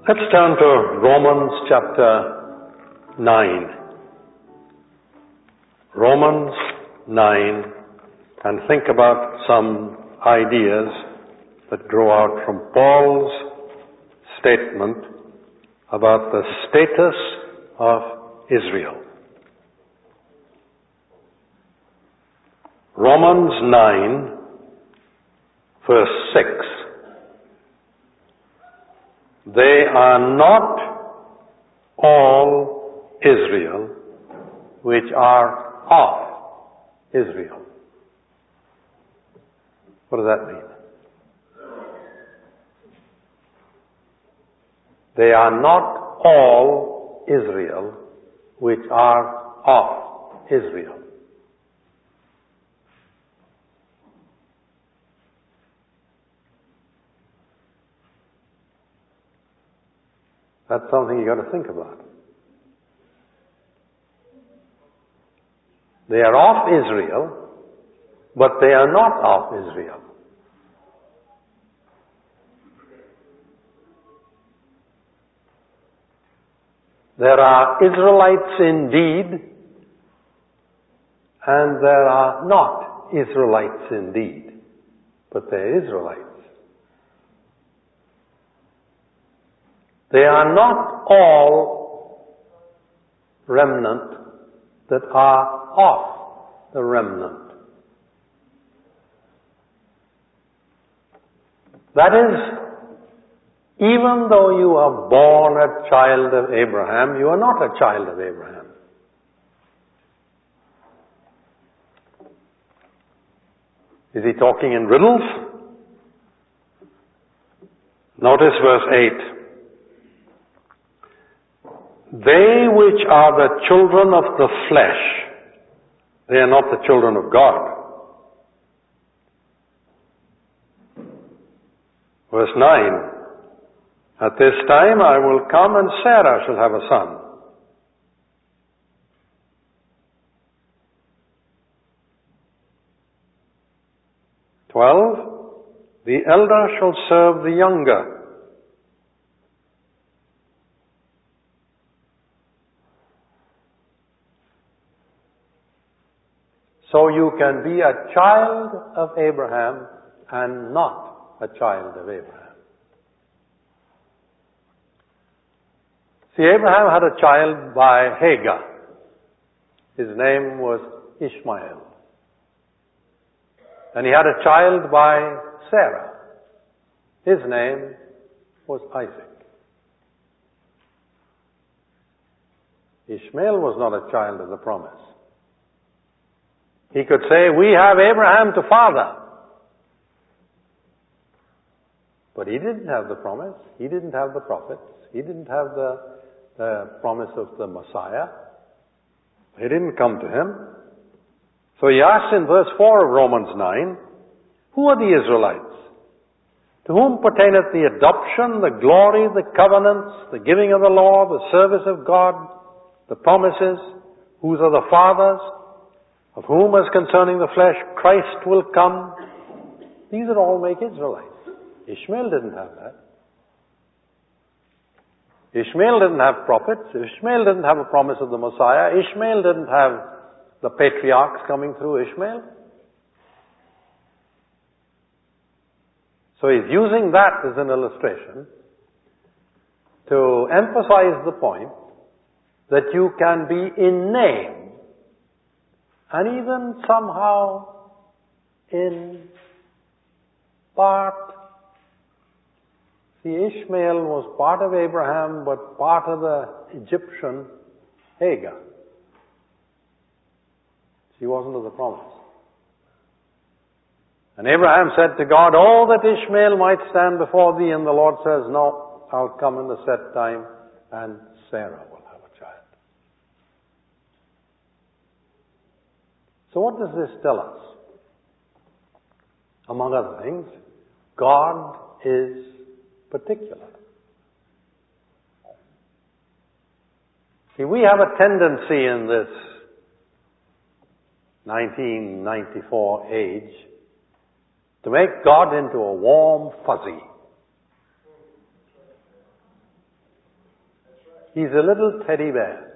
Let's turn to Romans chapter 9. Romans 9, and think about some ideas that grow out from Paul's statement about the status of Israel. Romans 9, verse 6. They are not all Israel which are of Israel. What does that mean? They are not all Israel which are of Israel. That's something you've got to think about. They are of Israel, but they are not of Israel. There are Israelites indeed, and there are not Israelites indeed, but they're Israelites. They are not all remnant that are of the remnant. That is, even though you are born a child of Abraham, you are not a child of Abraham. Is he talking in riddles? Notice verse 8. They which are the children of the flesh, they are not the children of God. Verse 9. At this time I will come and Sarah shall have a son. The elder shall serve the younger. So you can be a child of Abraham and not a child of Abraham. See, Abraham had a child by Hagar. His name was Ishmael. And he had a child by Sarah. His name was Isaac. Ishmael was not a child of the promise. He could say, we have Abraham to father. But he didn't have the promise. He didn't have the prophets. He didn't have the promise of the Messiah. He didn't come to him. So he asks in verse 4 of Romans 9, who are the Israelites? To whom pertaineth the adoption, the glory, the covenants, the giving of the law, the service of God, the promises? Whose are the fathers? Of whom, as concerning the flesh, Christ will come. These are all make Israelites. Ishmael didn't have that. Ishmael didn't have prophets. Ishmael didn't have a promise of the Messiah. Ishmael didn't have the patriarchs coming through Ishmael. So he's using that as an illustration to emphasize the point that you can be in name and even somehow in part. See, Ishmael was part of Abraham, but part of the Egyptian Hagar. She wasn't of the promise. And Abraham said to God, oh, that Ishmael might stand before thee. And the Lord says, no, I'll come in the set time, and Sarah will have a child. So what does this tell us? Among other things, God is particular. See, we have a tendency in this 1994 age to make God into a warm fuzzy. He's a little teddy bear.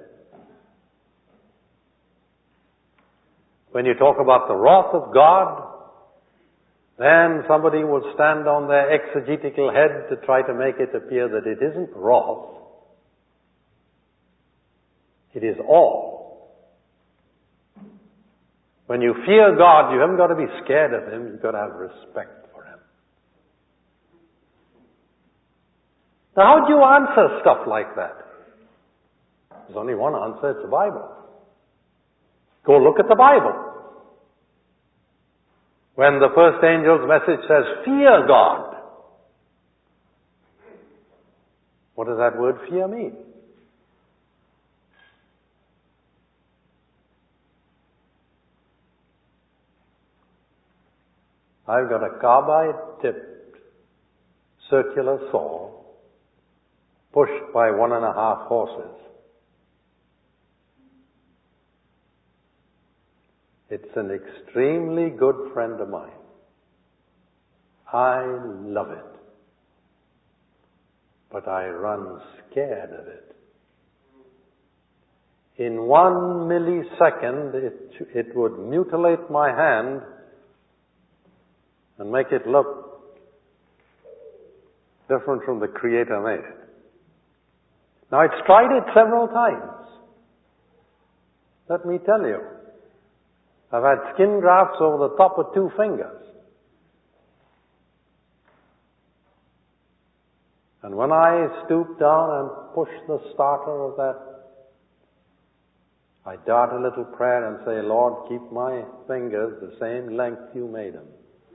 When you talk about the wrath of God, then somebody will stand on their exegetical head to try to make it appear that it isn't wrath. It is awe. When you fear God, you haven't got to be scared of Him, you've got to have respect for Him. Now how do you answer stuff like that? There's only one answer, it's the Bible. Go look at the Bible. When the first angel's message says, fear God, what does that word fear mean? I've got a carbide-tipped circular saw pushed by 1.5 horses. It's an extremely good friend of mine. I love it. But I run scared of it. In 1 millisecond, it would mutilate my hand and make it look different from the Creator made it. Now, it's tried it several times. Let me tell you. I've had skin grafts over the top of 2 fingers. And when I stoop down and push the starter of that, I dart a little prayer and say, Lord, keep my fingers the same length you made them.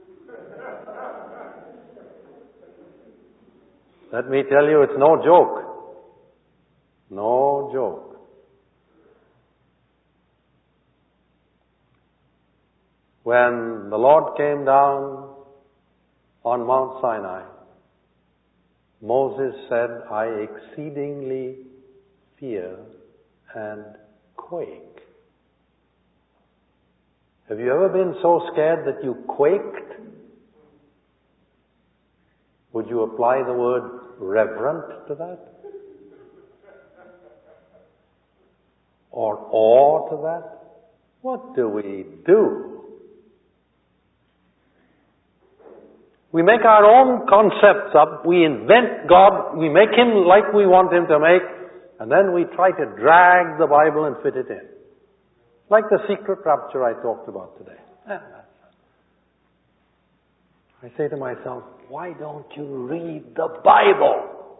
Let me tell you, it's no joke. No joke. When the Lord came down on Mount Sinai, Moses said, I exceedingly fear and quake. Have you ever been so scared that you quaked? Would you apply the word reverent to that? Or awe to that? What do we do? We make our own concepts up, we invent God, we make Him like we want Him to make, and then we try to drag the Bible and fit it in. Like the secret rapture I talked about today. I say to myself, why don't you read the Bible?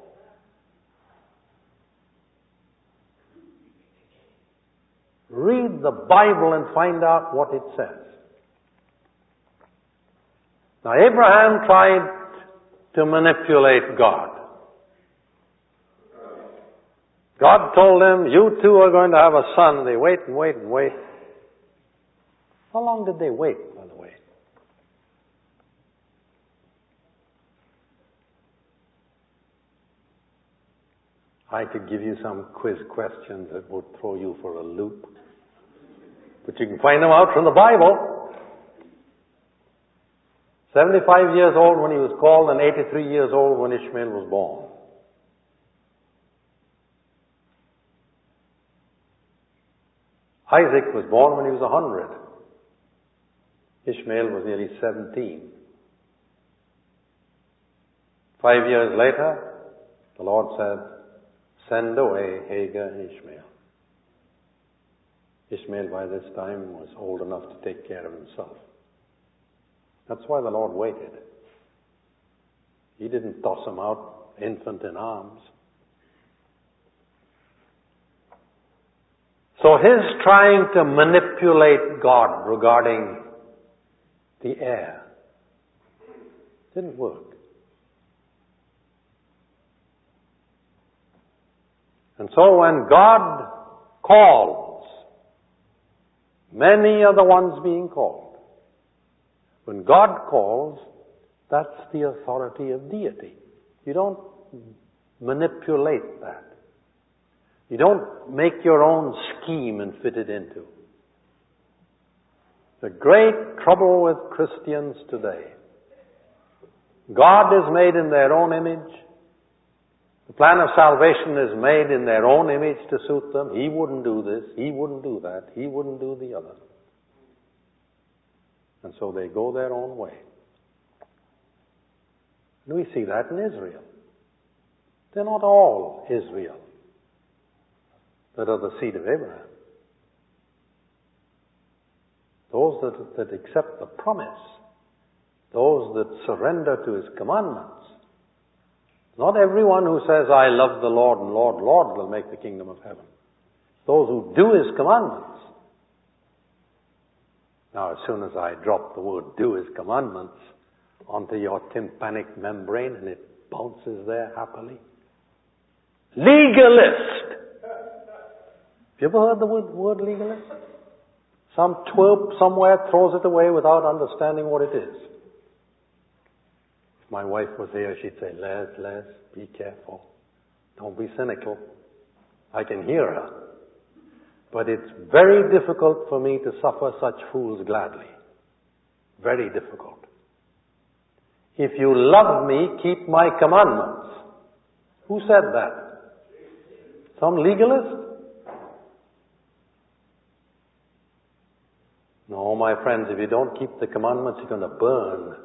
Read the Bible and find out what it says. Now, Abraham tried to manipulate God. God told him, you two are going to have a son. They wait and wait and wait. How long did they wait, by the way? I could give you some quiz questions that would throw you for a loop. But you can find them out from the Bible. 75 years old when he was called and 83 years old when Ishmael was born. Isaac was born when he was 100. Ishmael was nearly 17. 5 years later, the Lord said, send away Hagar and Ishmael. Ishmael by this time was old enough to take care of himself. That's why the Lord waited. He didn't toss him out, infant in arms. So his trying to manipulate God regarding the heir didn't work. And so when God calls, many are the ones being called. When God calls, that's the authority of deity. You don't manipulate that. You don't make your own scheme and fit it into. The great trouble with Christians today. God is made in their own image. The plan of salvation is made in their own image to suit them. He wouldn't do this, he wouldn't do that, he wouldn't do the other. And so they go their own way. And we see that in Israel. They're not all Israel that are the seed of Abraham. Those that accept the promise, those that surrender to His commandments. Not everyone who says, I love the Lord and Lord, Lord will make the kingdom of heaven. Those who do His commandments. Now, as soon as I drop the word do His commandments onto your tympanic membrane and it bounces there happily. Legalist! Have you ever heard the word legalist? Some twerp somewhere throws it away without understanding what it is. If my wife was here, she'd say, Les, be careful. Don't be cynical. I can hear her. But it's very difficult for me to suffer such fools gladly. Very difficult. If you love me, keep my commandments. Who said that? Some legalist? No, my friends, if you don't keep the commandments, you're going to burn.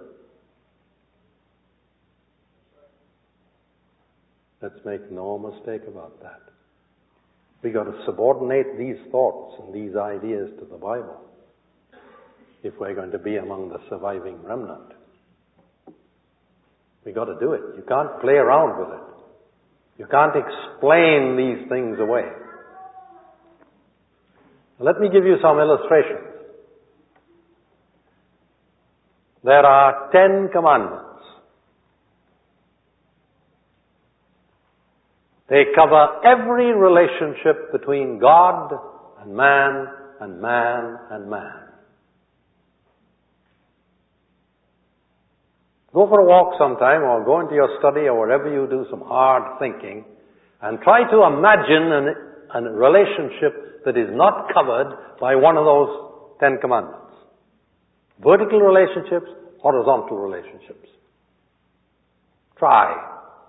Let's make no mistake about that. We've got to subordinate these thoughts and these ideas to the Bible if we're going to be among the surviving remnant. We've got to do it. You can't play around with it. You can't explain these things away. Let me give you some illustrations. There are 10 commandments. They cover every relationship between God and man and man and man. Go for a walk sometime or go into your study or wherever you do some hard thinking and try to imagine a relationship that is not covered by one of those 10 commandments. Vertical relationships, horizontal relationships. Try.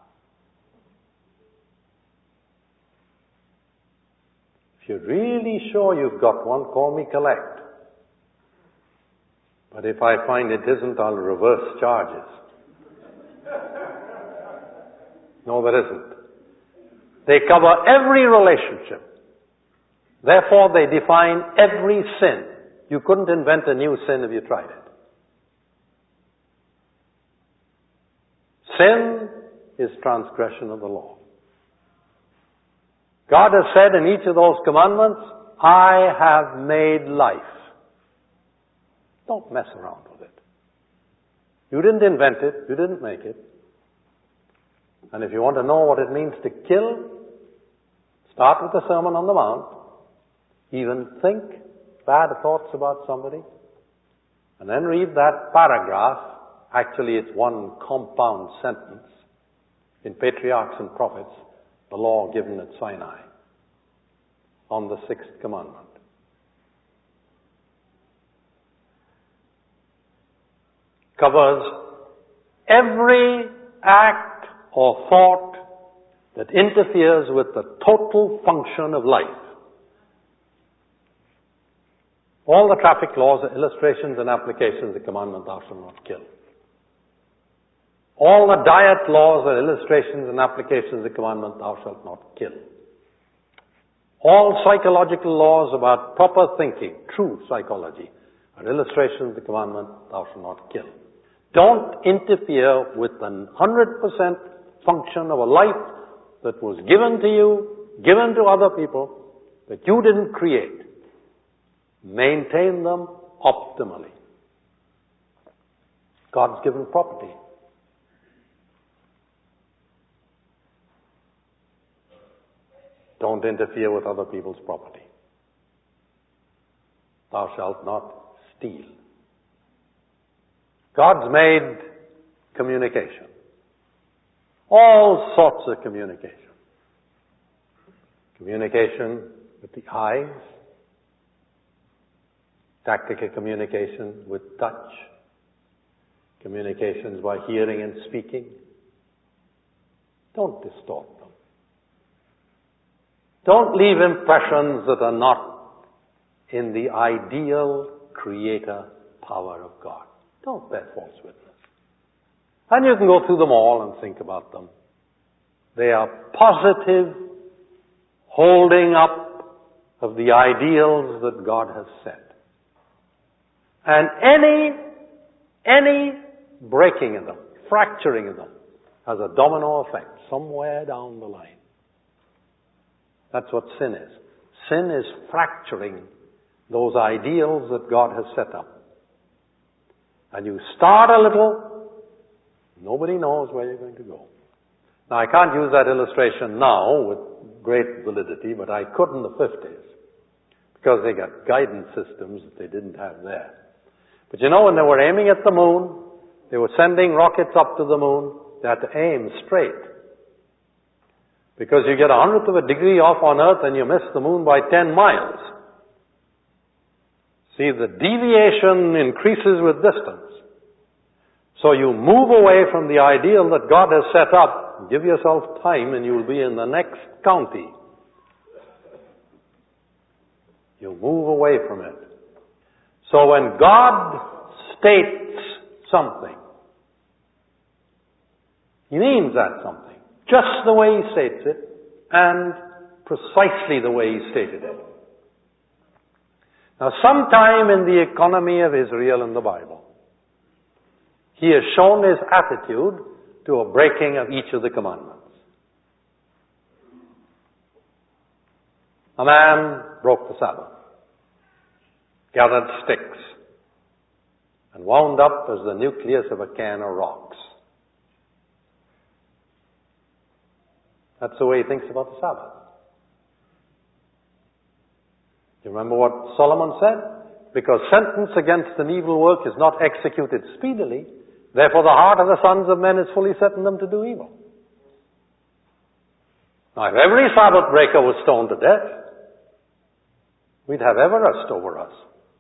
If you're really sure you've got one, call me collect. But if I find it isn't, I'll reverse charges. No, there isn't. They cover every relationship. Therefore, they define every sin. You couldn't invent a new sin if you tried it. Sin is transgression of the law. God has said in each of those commandments, I have made life. Don't mess around with it. You didn't invent it. You didn't make it. And if you want to know what it means to kill, start with the Sermon on the Mount. Even think bad thoughts about somebody. And then read that paragraph. Actually, it's one compound sentence in Patriarchs and Prophets, the law given at Sinai on the 6th commandment. Covers every act or thought that interferes with the total function of life. All the traffic laws are illustrations and applications of the commandment, thou shalt not kill. All the diet laws are illustrations and applications of the commandment, thou shalt not kill. All psychological laws about proper thinking, true psychology, are illustrations of the commandment, thou shalt not kill. Don't interfere with the 100% function of a life that was given to you, given to other people, that you didn't create. Maintain them optimally. God's given property. Don't interfere with other people's property. Thou shalt not steal. God's made communication. All sorts of communication. Communication with the eyes. Tactical communication with touch. Communications by hearing and speaking. Don't distort them. Don't leave impressions that are not in the ideal creator power of God. Don't bear false witness. And you can go through them all and think about them. They are positive holding up of the ideals that God has set. And any breaking of them, fracturing of them, has a domino effect somewhere down the line. That's what sin is. Sin is fracturing those ideals that God has set up. And you start a little, nobody knows where you're going to go. Now, I can't use that illustration now with great validity, but I could in the 50s, because they got guidance systems that they didn't have there. But you know, when they were aiming at the moon, they were sending rockets up to the moon, they had to aim straight. Because you get 1/100 of a degree off on Earth and you miss the moon by 10 miles. See, the deviation increases with distance. So you move away from the ideal that God has set up. Give yourself time and you'll be in the next county. You move away from it. So when God states something, He means that something. Just the way He states it, and precisely the way He stated it. Now, sometime in the economy of Israel in the Bible, He has shown His attitude to a breaking of each of the commandments. A man broke the Sabbath, gathered sticks, and wound up as the nucleus of a can of rocks. That's the way he thinks about the Sabbath. You remember what Solomon said? Because sentence against an evil work is not executed speedily, therefore the heart of the sons of men is fully set in them to do evil. Now, if every Sabbath breaker was stoned to death, we'd have Everest over us.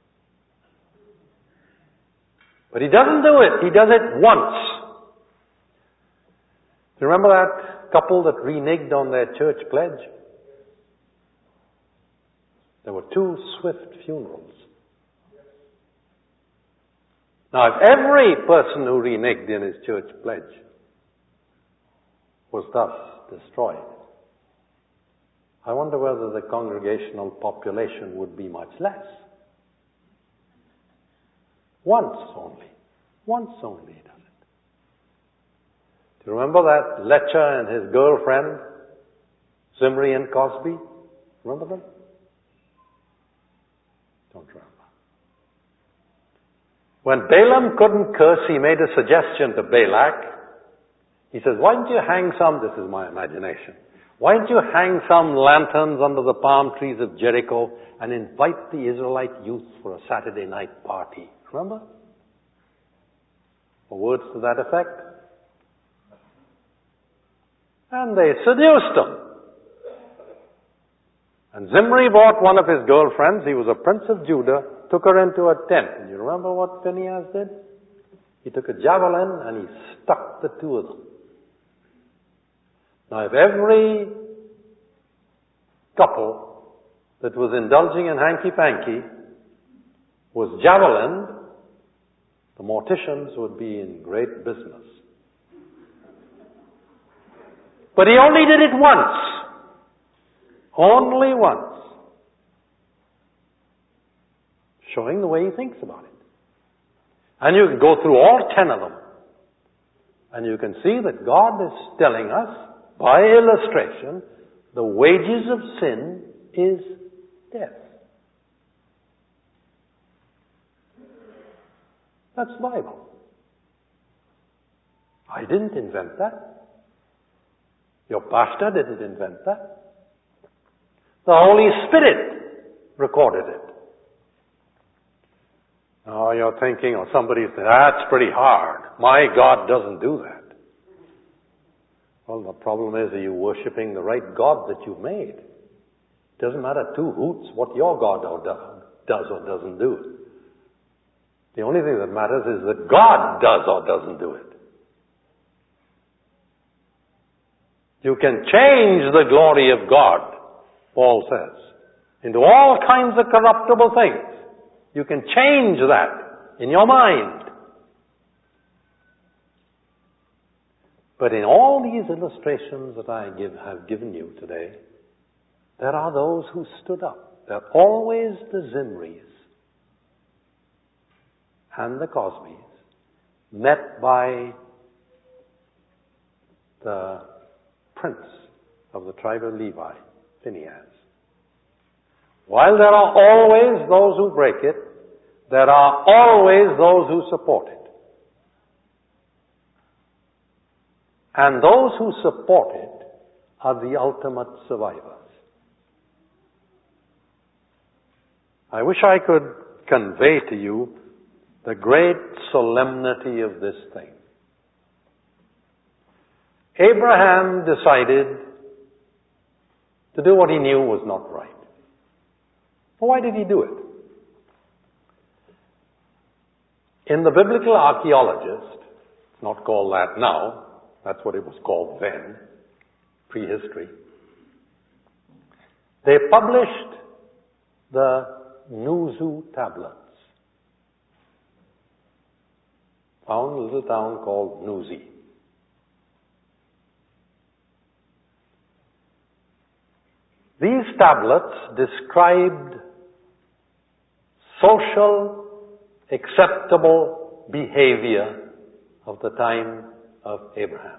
But He doesn't do it. He does it once. Do you remember that couple that reneged on their church pledge? There were 2 swift funerals. Now, if every person who reneged in his church pledge was thus destroyed, I wonder whether the congregational population would be much less. Once only. Once only he does it. Do you remember that Lecher and his girlfriend, Zimri and Cosby? Remember them? Don't remember. When Balaam couldn't curse, he made a suggestion to Balak. He says, why don't you hang some, this is my imagination, why don't you hang some lanterns under the palm trees of Jericho and invite the Israelite youth for a Saturday night party? Remember? Or words to that effect. And they seduced him. And Zimri bought one of his girlfriends, he was a prince of Judah, took her into a tent. And you remember what Phinehas did? He took a javelin and he stuck the 2 of them. Now, if every couple that was indulging in hanky-panky was javelined, the morticians would be in great business. But he only did it once. Only once. Showing the way he thinks about it. And you can go through all 10 of them. And you can see that God is telling us, by illustration, the wages of sin is death. That's the Bible. I didn't invent that. Your pastor didn't invent that. The Holy Spirit recorded it. Now you're thinking, or somebody said, that's pretty hard. My God doesn't do that. Well, the problem is, are you worshipping the right God that you've made? It doesn't matter 2 hoots what your God does or doesn't do. The only thing that matters is that God does or doesn't do it. You can change the glory of God, Paul says, into all kinds of corruptible things. You can change that in your mind. But in all these illustrations that I have given you today, there are those who stood up. There are always the Zimris and the Cosbys, met by the prince of the tribe of Levi, Phinehas. While there are always those who break it, there are always those who support it. And those who support it are the ultimate survivors. I wish I could convey to you the great solemnity of this thing. Abraham decided to do what he knew was not right. Why did he do it? In the biblical archaeologist, it's not called that now, that's what it was called then, prehistory, they published the Nuzu tablets, found in a little town called Nuzi. These tablets described social, acceptable behavior of the time of Abraham.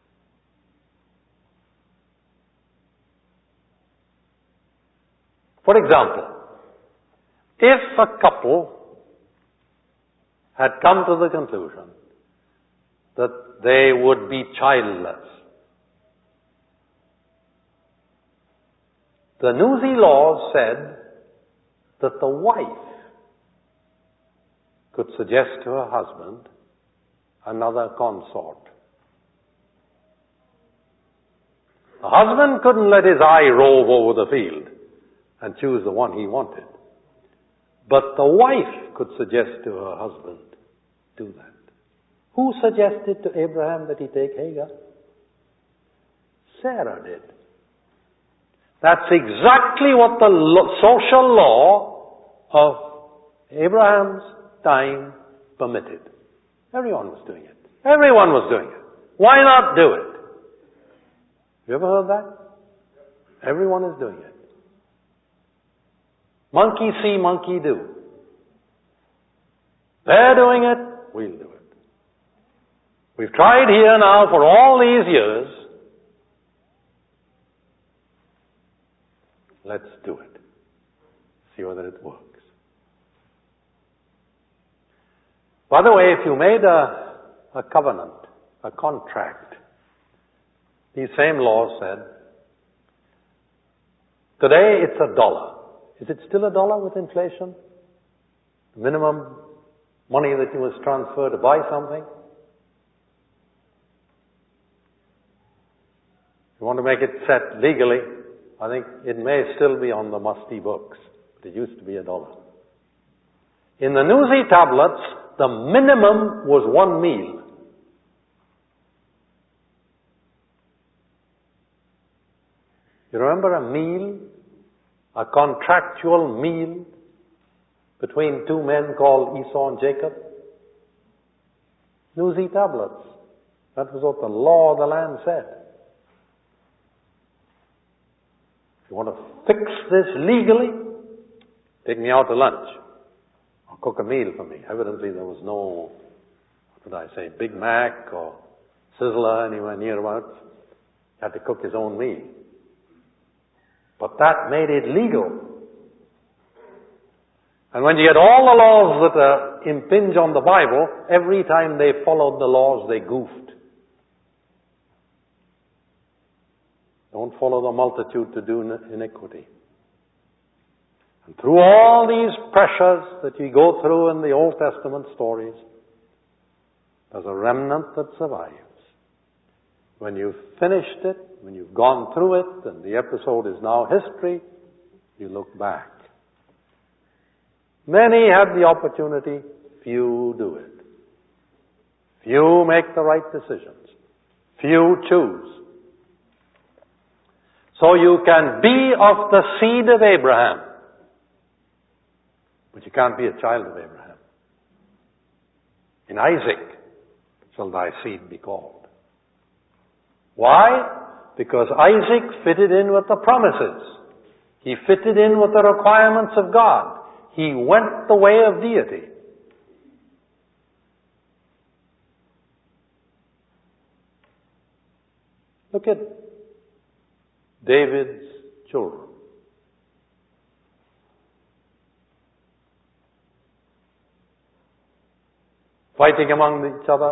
For example, if a couple had come to the conclusion that they would be childless, the Nuzi laws said that the wife could suggest to her husband another consort. The husband couldn't let his eye rove over the field and choose the one he wanted. But the wife could suggest to her husband, do that. Who suggested to Abraham that he take Hagar? Sarah did. That's exactly what the social law of Abraham's time permitted. Everyone was doing it. Everyone was doing it. Why not do it? You ever heard that? Everyone is doing it. Monkey see, monkey do. They're doing it, we'll do it. We've tried here now for all these years. Let's do it. See whether it works. By the way, if you made a covenant, a contract, these same laws said, today it's $1. Is it still $1 with inflation? The minimum money that you must transfer to buy something? If you want to make it set legally, I think it may still be on the musty books, but it used to be $1. In the Nuzi tablets, the minimum was 1 meal. You remember a meal? A contractual meal between two men called Esau and Jacob? Nuzi tablets. That was what the law of the land said. If you want to fix this legally, take me out to lunch. Or cook a meal for me. Evidently there was no, what did I say, Big Mac or Sizzler anywhere nearabouts. He had to cook his own meal. But that made it legal. And when you get all the laws that impinge on the Bible, every time they followed the laws, they goofed. Don't follow the multitude to do iniquity. And through all these pressures that we go through in the Old Testament stories, there's a remnant that survives. When you've finished it, when you've gone through it, and the episode is now history, you look back. Many had the opportunity, few do it. Few make the right decisions. Few choose. So you can be of the seed of Abraham, but you can't be a child of Abraham. In Isaac shall thy seed be called. Why? Because Isaac fitted in with the promises. He fitted in with the requirements of God. He went the way of deity. Look at David's children. Fighting among each other.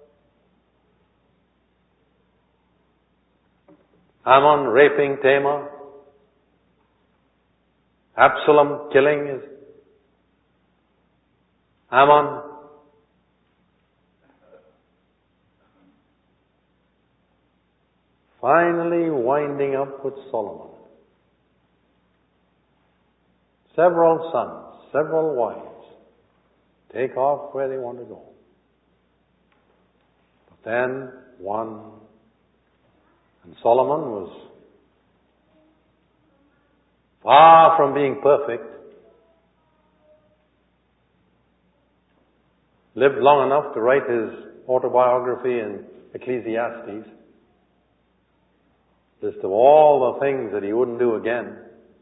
Ammon raping Tamar. Absalom killing his Ammon. Finally winding up with Solomon. Several sons, several wives. Take off where they want to go. But then one, and Solomon was far from being perfect. Lived long enough to write his autobiography in Ecclesiastes. List of all the things that he wouldn't do again.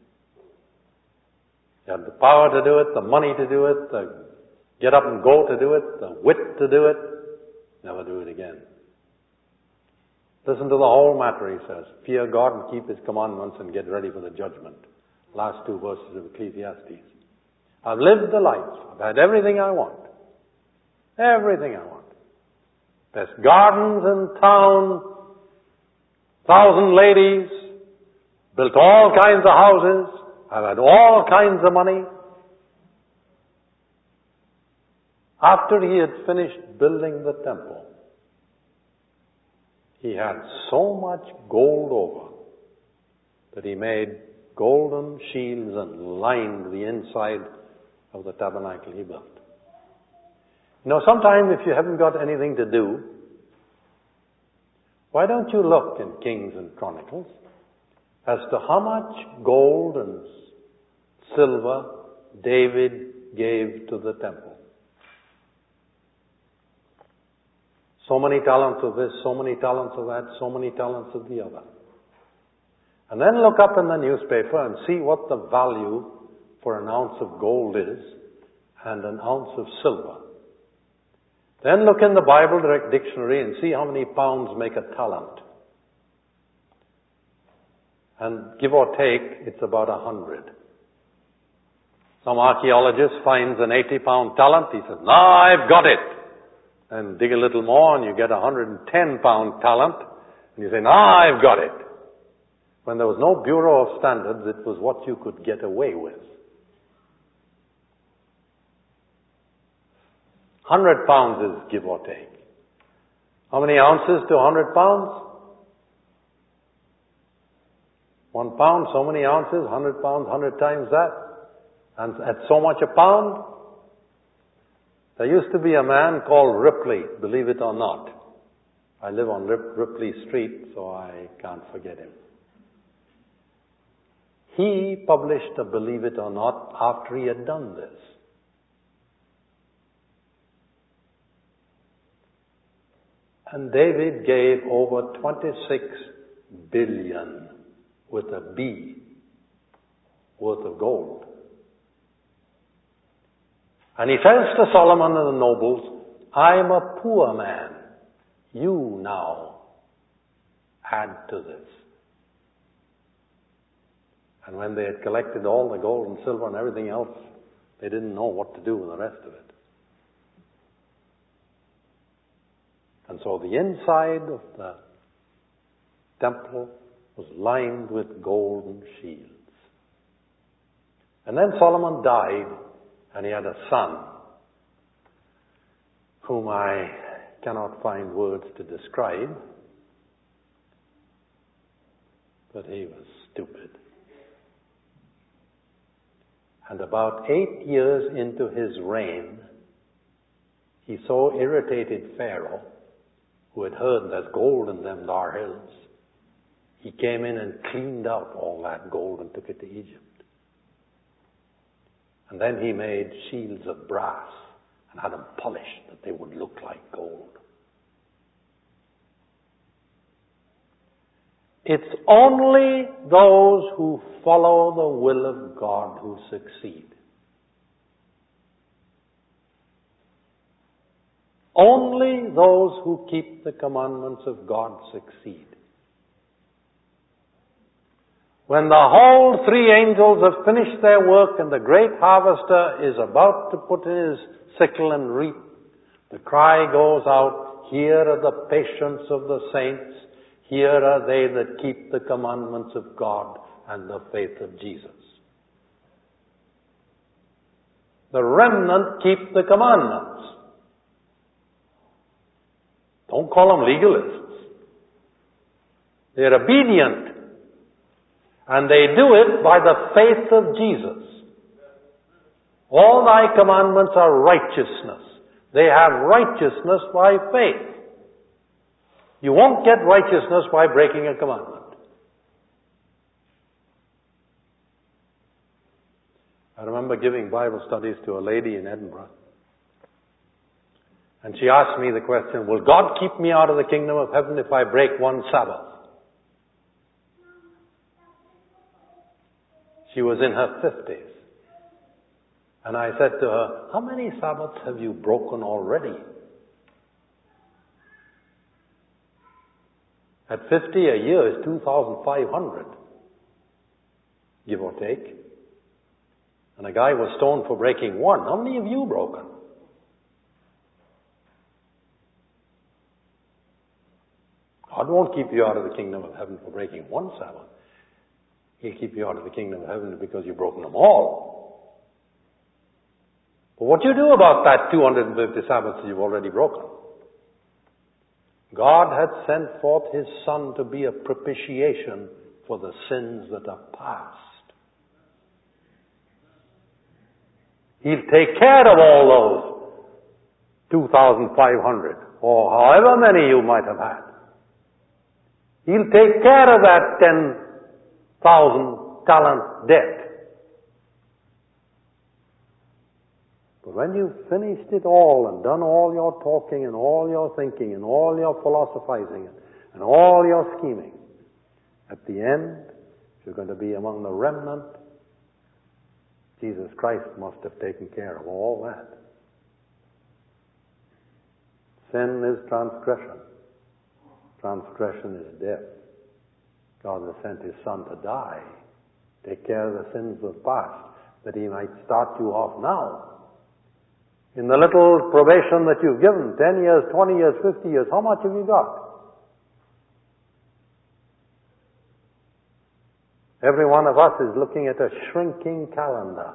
He had the power to do it, the money to do it, the get up and go to do it, the wit to do it. Never do it again. Listen to the whole matter, he says. Fear God and keep His commandments and get ready for the judgment. Last two verses of Ecclesiastes. I've lived the life. I've had everything I want. Everything I want. Best gardens in town, 1,000 ladies, built all kinds of houses. I've had all kinds of money. After he had finished building the temple, he had so much gold over that he made golden shields and lined the inside of the tabernacle he built. You know, sometime if you haven't got anything to do, why don't you look in Kings and Chronicles as to how much gold and silver David gave to the temple? So many talents of this, so many talents of that, so many talents of the other. And then look up in the newspaper and see what the value for an ounce of gold is and an ounce of silver. Then look in the Bible dictionary and see how many pounds make a talent. And give or take, it's about 100. Some archaeologist finds an 80-pound talent. He says, "Now I've got it." And dig a little more and you get a 110-pound talent. And you say, "Now I've got it." When there was no Bureau of Standards, it was what you could get away with. 100 pounds is give or take. How many ounces to 100 pounds? 1 pound, so many ounces, 100 pounds, 100 times that. And at so much a pound. There used to be a man called Ripley, believe it or not. I live on Ripley Street, so I can't forget him. He published a Believe It or Not after he had done this. And David gave over 26 billion with a B worth of gold. And he says to Solomon and the nobles, "I'm a poor man. You now add to this." And when they had collected all the gold and silver and everything else, they didn't know what to do with the rest of it. And so the inside of the temple was lined with golden shields. And then Solomon died, and he had a son, whom I cannot find words to describe, but he was stupid. And about 8 years into his reign, he so irritated Pharaoh, who had heard there's gold in them thar hills, He came in and cleaned out all that gold and took it to Egypt. And then he made shields of brass and had them polished that they would look like gold. It's only those who follow the will of God who succeed. Only those who keep the commandments of God succeed. When the whole three angels have finished their work and the great harvester is about to put in his sickle and reap, the cry goes out, "Here are the patience of the saints. Here are they that keep the commandments of God and the faith of Jesus." The remnant keep the commandments. Don't call them legalists. They're obedient. And they do it by the faith of Jesus. All thy commandments are righteousness. They have righteousness by faith. You won't get righteousness by breaking a commandment. I remember giving Bible studies to a lady in Edinburgh. And she asked me the question, will God keep me out of the kingdom of heaven if I break one Sabbath? She was in her 50s. And I said to her, how many Sabbaths have you broken already? At 50, a year is 2,500, give or take. And a guy was stoned for breaking one. How many have you broken? God won't keep you out of the kingdom of heaven for breaking one Sabbath. He'll keep you out of the kingdom of heaven because you've broken them all. But what do you do about that 250 Sabbaths you've already broken? God had sent forth His Son to be a propitiation for the sins that are past. He'll take care of all those 2,500 or however many you might have had. He'll take care of that 10,000 talent debt. But when you've finished it all and done all your talking and all your thinking and all your philosophizing and all your scheming, at the end, if you're going to be among the remnant, Jesus Christ must have taken care of all that. Sin is transgression. Transgression is death. God has sent His Son to die, take care of the sins of the past, that He might start you off now. In the little probation that you've given, 10 years, 20 years, 50 years, how much have you got? Every one of us is looking at a shrinking calendar.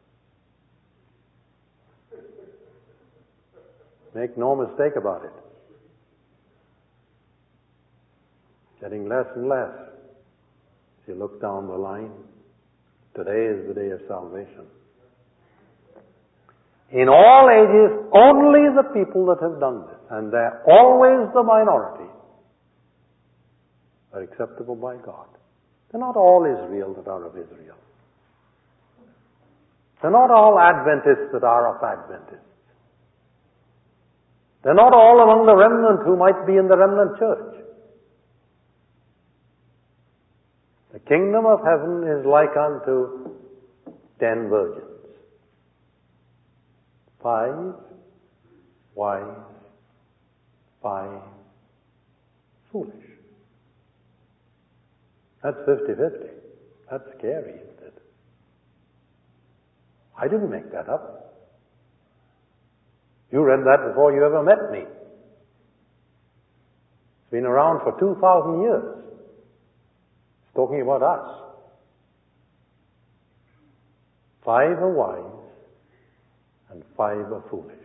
Make no mistake about it. Getting less and less. If you look down the line, today is the day of salvation. In all ages, only the people that have done this, and they're always the minority, are acceptable by God. They're not all Israel that are of Israel. They're not all Adventists that are of Adventists. They're not all among the remnant who might be in the remnant church. The kingdom of heaven is like unto 10 virgins. 5 wise, 5 foolish. That's 50-50. That's scary, isn't it? I didn't make that up. You read that before you ever met me. It's been around for 2,000 years. It's talking about us. 5 are wise and 5 are foolish.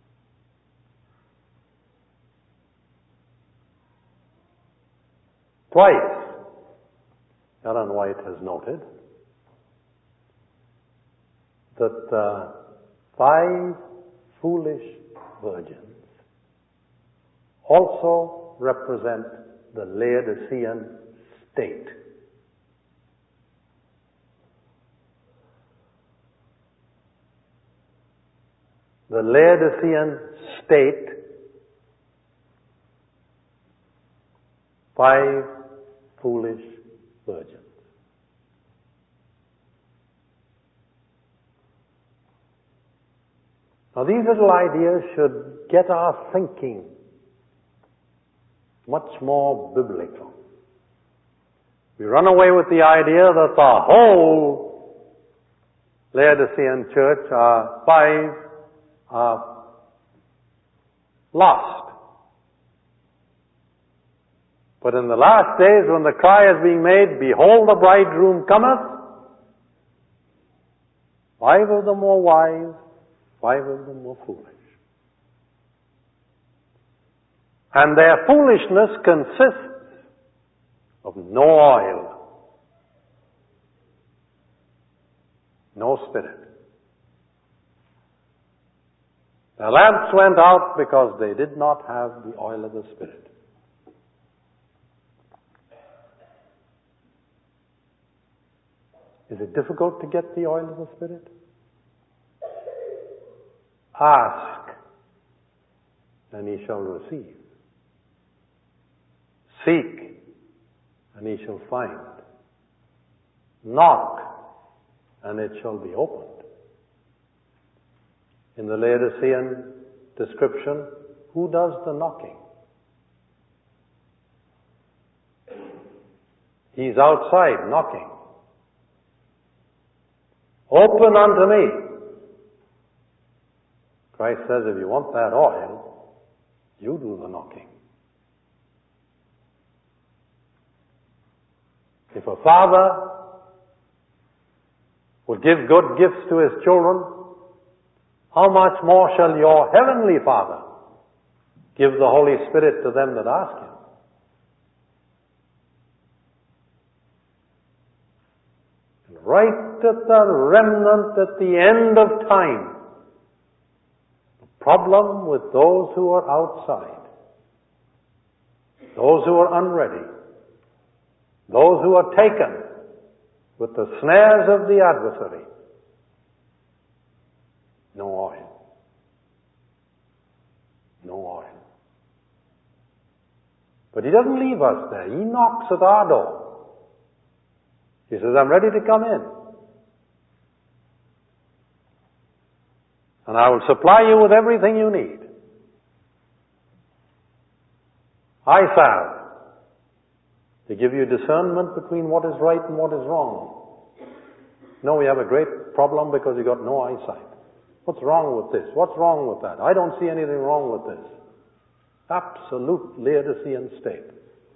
Twice, Ellen White has noted that 5 foolish virgins also represent the Laodicean state. The Laodicean state, 5 foolish virgins. Now these little ideas should get our thinking much more biblical. We run away with the idea that the whole Laodicean church are lost. But in the last days when the cry is being made, behold the bridegroom cometh, 5 of them were wise, 5 of them were foolish. And their foolishness consists of no oil, no spirit. Their lamps went out because they did not have the oil of the Spirit. Is it difficult to get the oil of the Spirit? Ask, and ye shall receive. Seek, and ye shall find. Knock, and it shall be opened. In the Laodicean description, who does the knocking? He's outside knocking. Open unto me. Christ says, if you want that oil, you do the knocking. If a father would give good gifts to his children, how much more shall your heavenly Father give the Holy Spirit to them that ask Him? And right at the remnant at the end of time, the problem with those who are outside, those who are unready, those who are taken with the snares of the adversary, no oil. No oil. But He doesn't leave us there. He knocks at our door. He says, I'm ready to come in. And I will supply you with everything you need. I salve to give you discernment between what is right and what is wrong. No, we have a great problem because you got no eyesight. What's wrong with this? What's wrong with that? I don't see anything wrong with this. Absolute Laodicean state.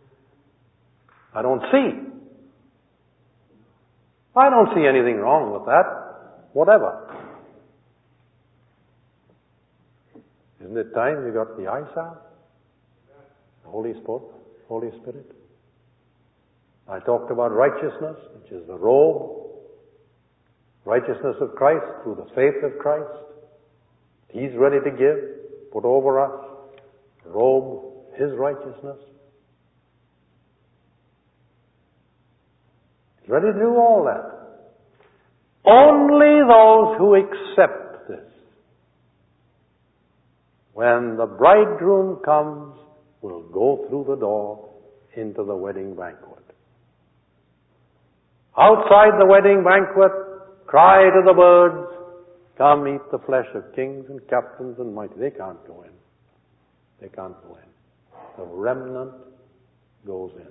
I don't see. I don't see anything wrong with that. Whatever. Isn't it time you got the eyesight? The Holy Spirit. I talked about righteousness, which is the robe. Righteousness of Christ through the faith of Christ. He's ready to give, put over us, robe His righteousness. He's ready to do all that. Only those who accept this, when the bridegroom comes, will go through the door into the wedding banquet. Outside the wedding banquet, cry to the birds, come eat the flesh of kings and captains and mighty. They can't go in. They can't go in. The remnant goes in.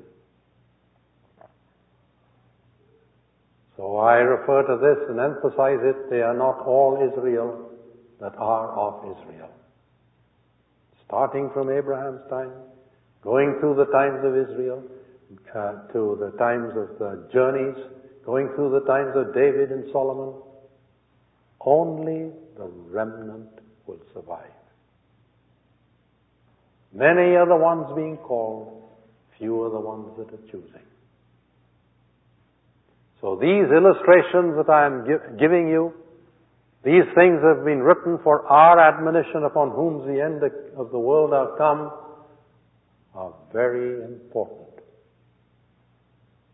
So I refer to this and emphasize it. They are not all Israel that are of Israel. Starting from Abraham's time, going through the times of Israel, to the times of the journeys, going through the times of David and Solomon, only the remnant will survive. Many are the ones being called, few are the ones that are choosing. So these illustrations that I am giving you, these things have been written for our admonition, upon whom the end of the world are come, are very important.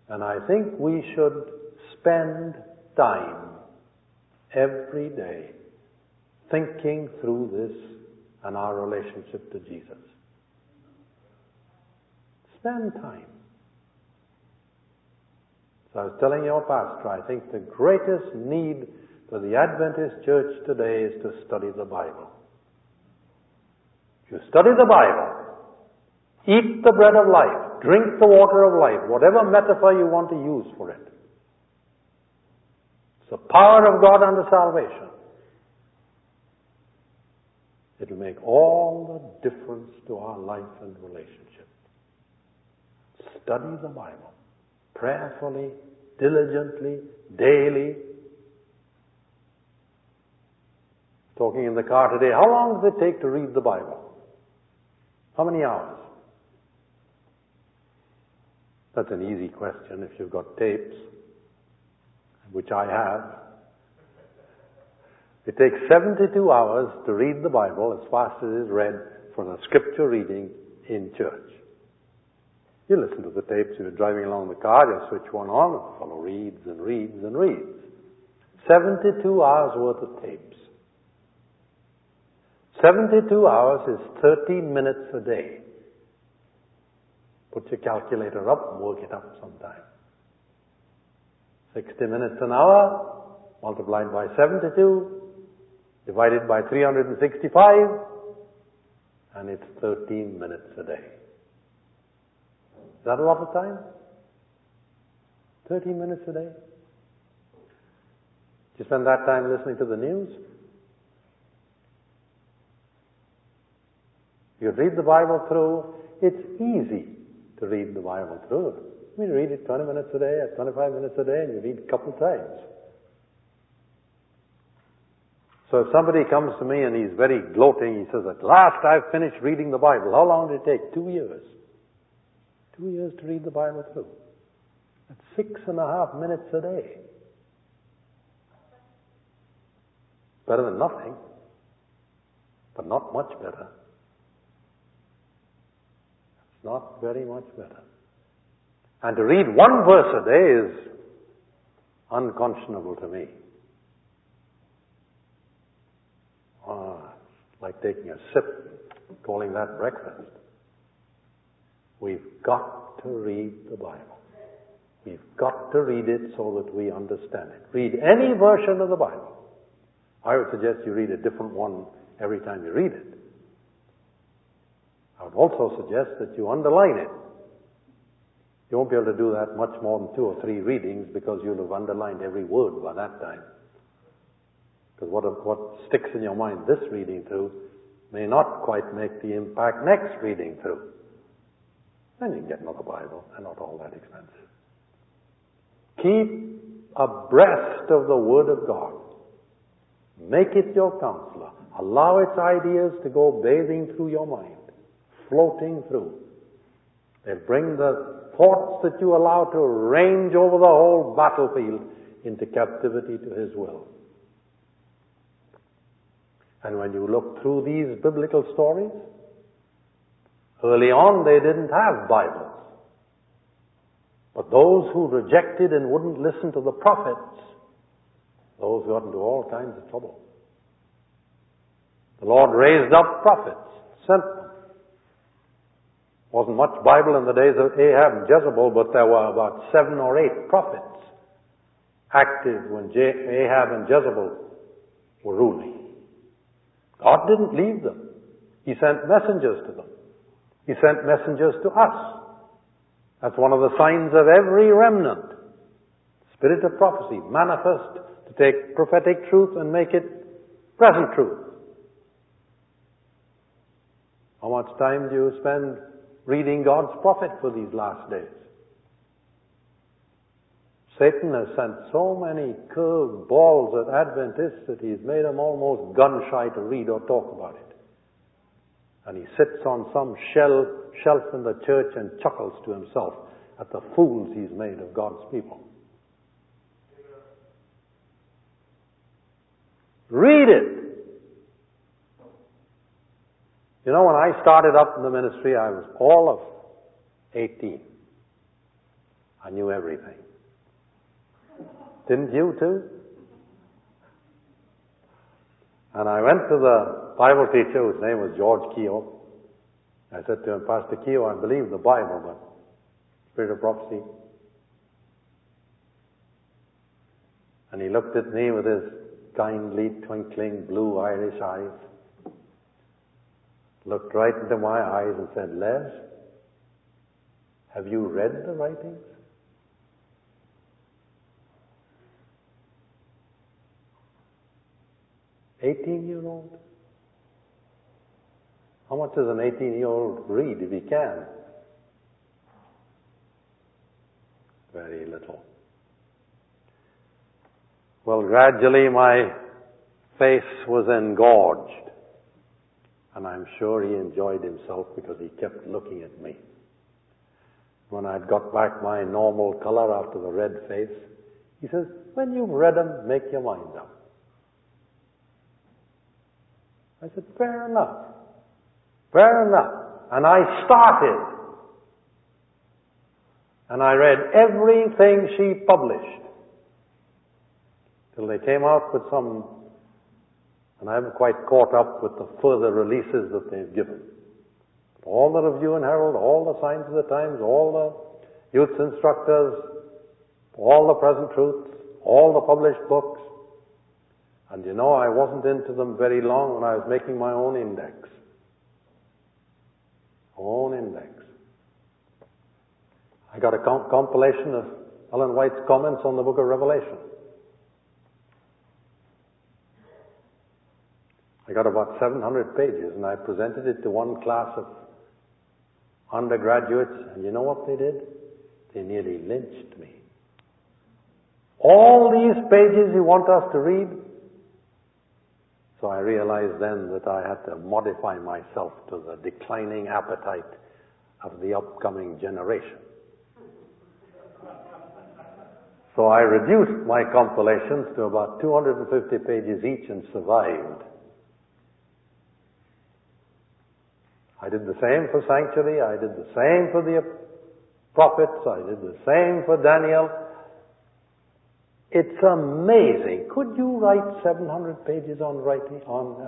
And I think we should spend time every day thinking through this and our relationship to Jesus. Spend time. So I was telling your pastor, I think the greatest need for the Adventist church today is to study the Bible. If you study the Bible, eat the bread of life, drink the water of life, whatever metaphor you want to use for it. It's the power of God unto salvation. It will make all the difference to our life and relationship. Study the Bible prayerfully, diligently, daily. Talking in the car today, how long does it take to read the Bible? How many hours? That's an easy question if you've got tapes, which I have. It takes 72 hours to read the Bible as fast as it is read for the scripture reading in church. You listen to the tapes, you're driving along the car, you switch one on, and the fellow reads and reads and reads. 72 hours worth of tapes. 72 hours is 13 minutes a day. Put your calculator up and work it up sometime. 60 minutes an hour, multiplied by 72, divided by 365, and it's 13 minutes a day. Is that a lot of time? 13 minutes a day? Do you spend that time listening to the news? You read the Bible through. It's easy to read the Bible through. You read it 20 minutes a day, 25 minutes a day, and you read a couple of times. So if somebody comes to me and he's very gloating, he says, "At last I've finished reading the Bible." How long did it take? 2 years. 2 years to read the Bible through. That's 6.5 minutes a day. Better than nothing, but not much better. It's not very much better. And to read one verse a day is unconscionable to me. It's like taking a sip, calling that breakfast. We've got to read the Bible. We've got to read it so that we understand it. Read any version of the Bible. I would suggest you read a different one every time you read it. I would also suggest that you underline it. You won't be able to do that much more than 2 or 3 readings because you'll have underlined every word by that time. Because what sticks in your mind this reading through may not quite make the impact next reading through. Then you can get another Bible. They're not all that expensive. Keep abreast of the Word of God. Make it your counselor. Allow its ideas to go bathing through your mind, floating through. They bring the thoughts that you allow to range over the whole battlefield into captivity to His will. And when you look through these biblical stories, early on they didn't have Bibles. But those who rejected and wouldn't listen to the prophets, those got into all kinds of trouble. The Lord raised up prophets, sent them. Wasn't much Bible in the days of Ahab and Jezebel, but there were about 7 or 8 prophets active when Ahab and Jezebel were ruling. God didn't leave them. He sent messengers to them. He sent messengers to us. That's one of the signs of every remnant. Spirit of prophecy, manifest to take prophetic truth and make it present truth. How much time do you spend reading God's prophet for these last days? Satan has sent so many curved balls at Adventists that he's made them almost gun-shy to read or talk about it. And he sits on some shelf in the church and chuckles to himself at the fools he's made of God's people. Read it. You know, when I started up in the ministry, I was all of 18. I knew everything. Didn't you too? And I went to the Bible teacher, whose name was George Keogh. I said to him, Pastor Keogh, I believe the Bible, but Spirit of Prophecy. And he looked at me with his kindly, twinkling, blue Irish eyes, looked right into my eyes and said, Les, have you read the writings? "18-year-old? How much does an 18-year-old read if he can?" Very little. Well, gradually my face was engorged, and I'm sure he enjoyed himself because he kept looking at me. When I'd got back my normal color after the red face, he says, "When you've read them, make your mind up." I said, "Fair enough. Fair enough." And I started. And I read everything she published. Till they came out with some, and I haven't quite caught up with the further releases that they've given. All the Review and Herald, all the Signs of the Times, all the youth instructors, all the Present Truths, all the published books. And you know, I wasn't into them very long when I was making my own index. Own index. I got a compilation of Ellen White's comments on the book of Revelation. I got about 700 pages, and I presented it to one class of undergraduates, and you know what they did? They nearly lynched me. All these pages you want us to read? So I realized then that I had to modify myself to the declining appetite of the upcoming generation. So I reduced my compilations to about 250 pages each and survived. I did the same for Sanctuary, I did the same for the prophets, I did the same for Daniel. It's amazing. Could you write 700 pages on writing, on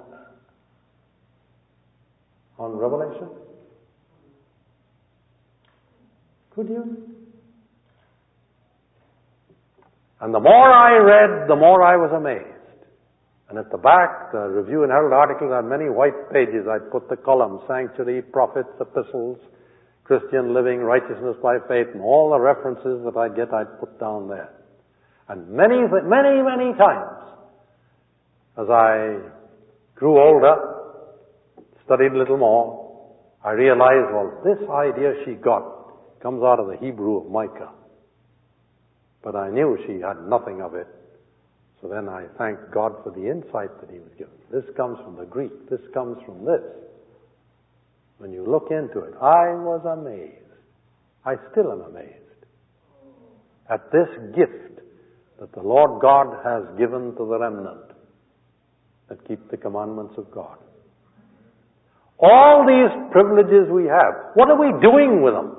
Revelation? Could you? And the more I read, the more I was amazed. And at the back, the Review and Herald articles had many white pages. I'd put the columns, Sanctuary, Prophets, Epistles, Christian Living, Righteousness by Faith, and all the references that I'd get, I'd put down there. And many times, as I grew older, studied a little more, I realized, well, this idea she got comes out of the Hebrew of Micah. But I knew she had nothing of it. So then I thanked God for the insight that He was given. This comes from the Greek. This comes from this. When you look into it, I was amazed. I still am amazed at this gift that the Lord God has given to the remnant that keep the commandments of God. All these privileges we have, what are we doing with them?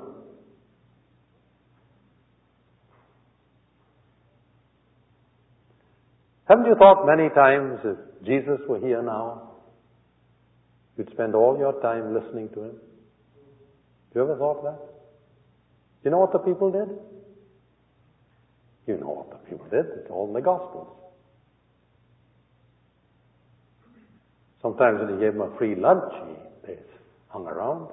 Haven't you thought many times, if Jesus were here now, you'd spend all your time listening to Him? You ever thought that? You know what the people did? You know what the people did. It's all in the Gospels. Sometimes when He gave them a free lunch, they hung around.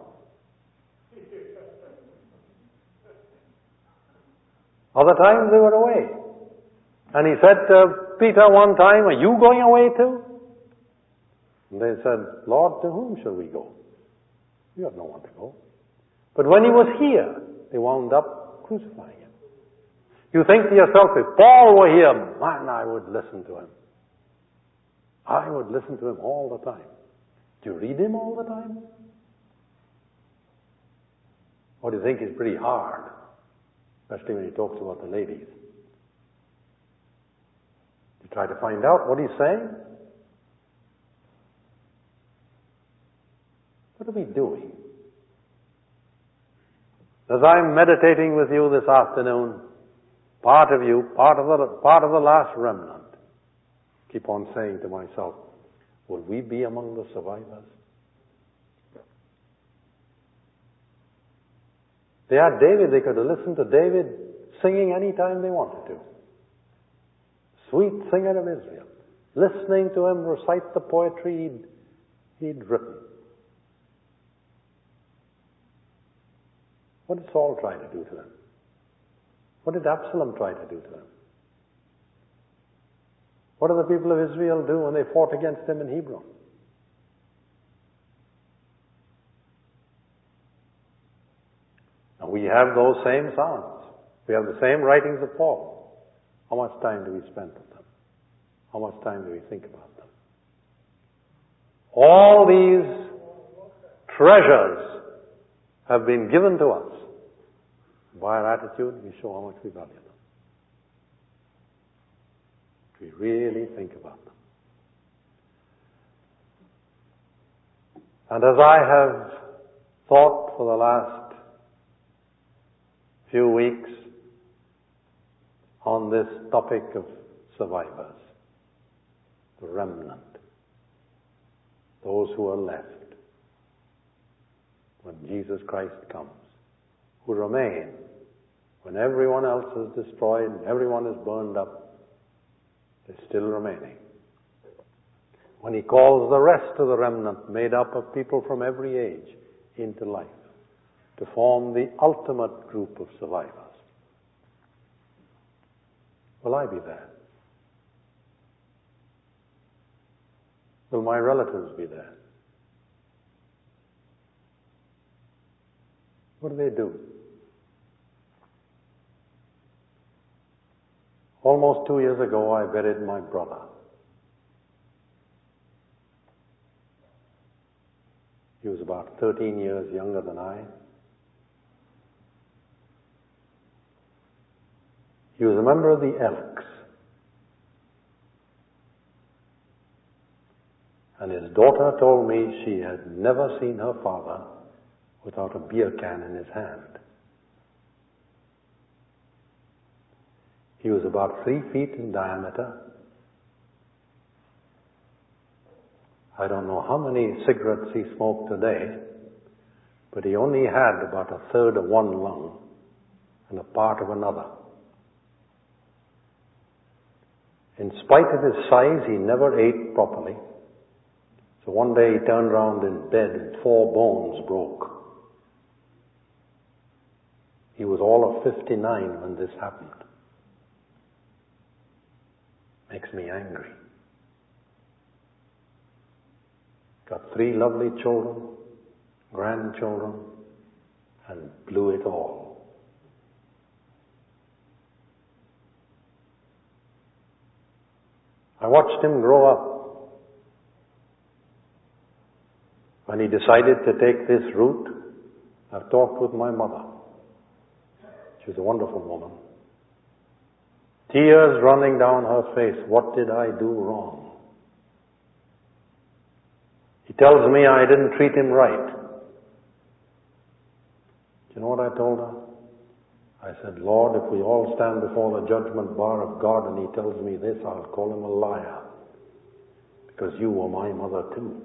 Other times they were away. And He said to Peter one time, "Are you going away too?" And they said, "Lord, to whom shall we go? We have no one to go." But when He was here, they wound up crucifying Him. You think to yourself, if Paul were here, man, I would listen to him. I would listen to him all the time. Do you read him all the time? Or do you think he's pretty hard? Especially when he talks about the ladies. You try to find out what he's saying? What are we doing? As I'm meditating with you this afternoon, part of you, part of the last remnant, keep on saying to myself, will we be among the survivors? They had David, they could have listened to David singing any time they wanted to. Sweet singer of Israel. Listening to him recite the poetry he'd written. What did Saul try to do to them? What did Absalom try to do to them? What did the people of Israel do when they fought against him in Hebron? And we have those same sounds. We have the same writings of Paul. How much time do we spend with them? How much time do we think about them? All these treasures have been given to us. By our attitude, we show how much we value them. We really think about them. And as I have thought for the last few weeks on this topic of survivors, the remnant, those who are left when Jesus Christ comes, who remain when everyone else is destroyed and everyone is burned up, they're still remaining. When he calls the rest of the remnant, made up of people from every age, into life, to form the ultimate group of survivors. Will I be there? Will my relatives be there? What do they do? Almost 2 years ago, I buried my brother. He was about 13 years younger than I. He was a member of the Elks. And his daughter told me she had never seen her father without a beer can in his hand. He was about 3 feet in diameter. I don't know how many cigarettes he smoked a day, but he only had about a third of one lung and a part of another. In spite of his size, he never ate properly. So one day he turned around in bed and 4 bones broke. He was all of 59 when this happened. Makes me angry. Got 3 lovely children, grandchildren, and blew it all. I watched him grow up. When he decided to take this route, I've talked with my mother. She was a wonderful woman. Tears running down her face. What did I do wrong? He tells me I didn't treat him right. Do you know what I told her? I said, Lord, if we all stand before the judgment bar of God and he tells me this, I'll call him a liar. Because you were my mother too.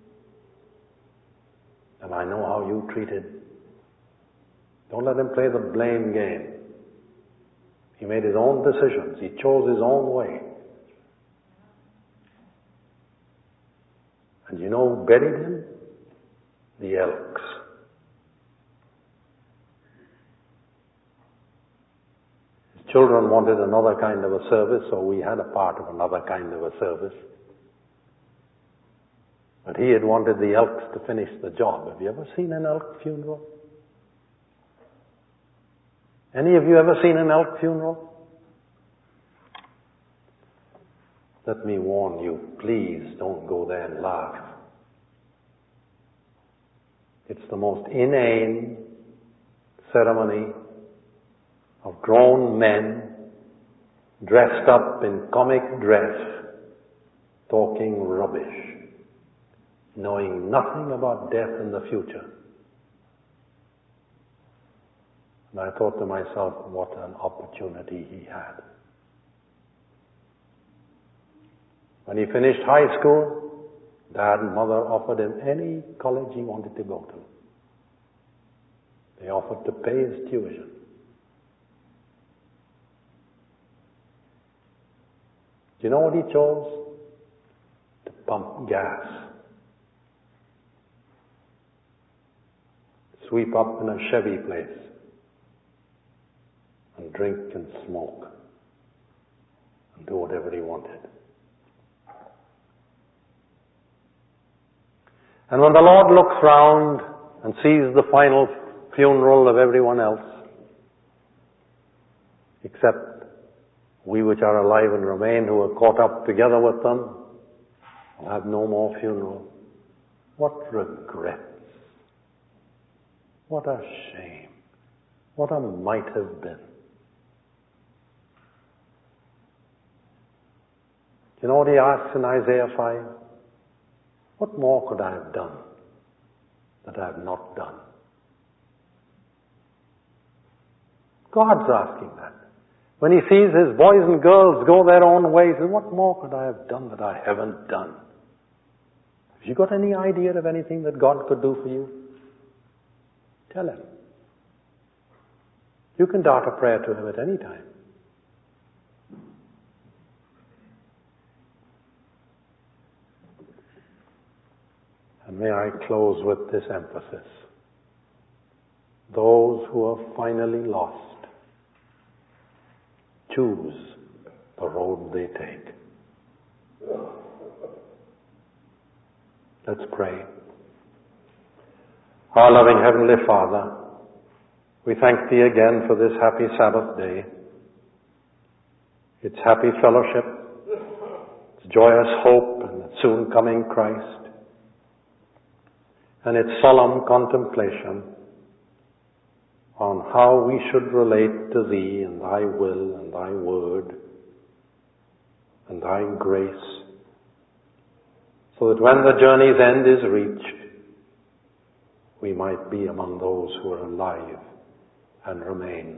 And I know how you treated. Don't let him play the blame game. He made his own decisions. He chose his own way. And you know who buried him? The Elks. His children wanted another kind of a service, so we had a part of another kind of a service. But he had wanted the Elks to finish the job. Have you ever seen an elk funeral? Any of you ever seen an elk funeral? Let me warn you, please don't go there and laugh. It's the most inane ceremony of grown men dressed up in comic dress, talking rubbish, knowing nothing about death in the future. And I thought to myself, what an opportunity he had. When he finished high school, Dad and Mother offered him any college he wanted to go to. They offered to pay his tuition. Do you know what he chose? To pump gas. Sweep up in a Chevy place and drink and smoke and do whatever he wanted. And when the Lord looks round and sees the final funeral of everyone else, except we which are alive and remain, who are caught up together with them, will have no more funeral. What regrets! What a shame! What a might have been! You know what he asks in Isaiah 5? What more could I have done that I have not done? God's asking that. When he sees his boys and girls go their own ways, what more could I have done that I haven't done? Have you got any idea of anything that God could do for you? Tell him. You can dart a prayer to him at any time. And may I close with this emphasis. Those who are finally lost choose the road they take. Let's pray. Our loving Heavenly Father, we thank Thee again for this happy Sabbath day, its happy fellowship, its joyous hope and its soon coming Christ, and its solemn contemplation on how we should relate to Thee and Thy will and Thy word and Thy grace, so that when the journey's end is reached, we might be among those who are alive and remain.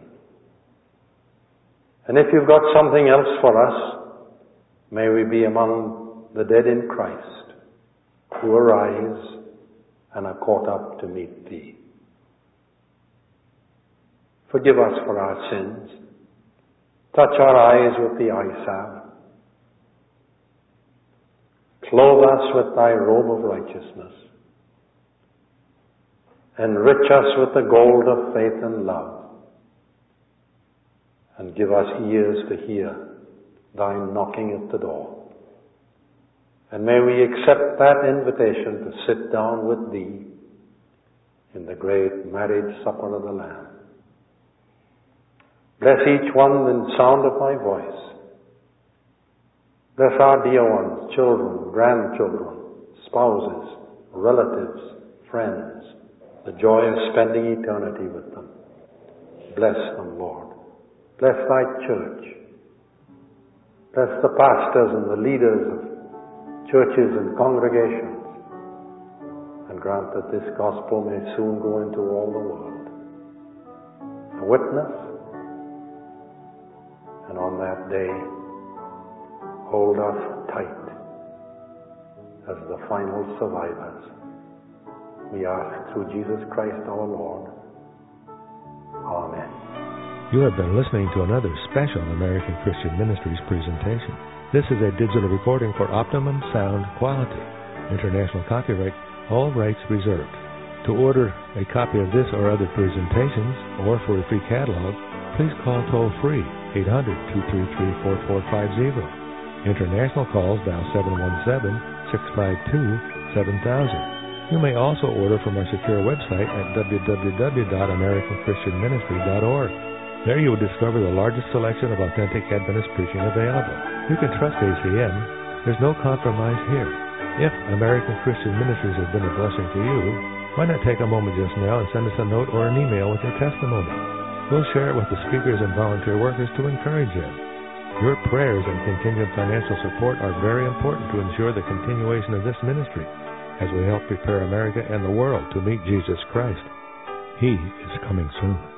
And if You've got something else for us, may we be among the dead in Christ who arise and are caught up to meet Thee. Forgive us for our sins. Touch our eyes with the eye salve. Clothe us with Thy robe of righteousness. Enrich us with the gold of faith and love. And give us ears to hear Thy knocking at the door. And may we accept that invitation to sit down with Thee in the great marriage supper of the Lamb. Bless each one in the sound of my voice. Bless our dear ones, children, grandchildren, spouses, relatives, friends, the joy of spending eternity with them. Bless them, Lord. Bless Thy church. Bless the pastors and the leaders of churches and congregations, and grant that this gospel may soon go into all the world. A witness, and on that day, hold us tight as the final survivors. We ask through Jesus Christ our Lord. Amen. You have been listening to another special American Christian Ministries presentation. This is a digital recording for optimum sound quality. International copyright, all rights reserved. To order a copy of this or other presentations, or for a free catalog, please call toll-free 800-233-4450. International calls dial 717-652-7000. You may also order from our secure website at www.americanchristianministry.org. There you will discover the largest selection of authentic Adventist preaching available. You can trust ACM. There's no compromise here. If American Christian Ministries has been a blessing to you, why not take a moment just now and send us a note or an email with your testimony? We'll share it with the speakers and volunteer workers to encourage them. Your prayers and continued financial support are very important to ensure the continuation of this ministry as we help prepare America and the world to meet Jesus Christ. He is coming soon.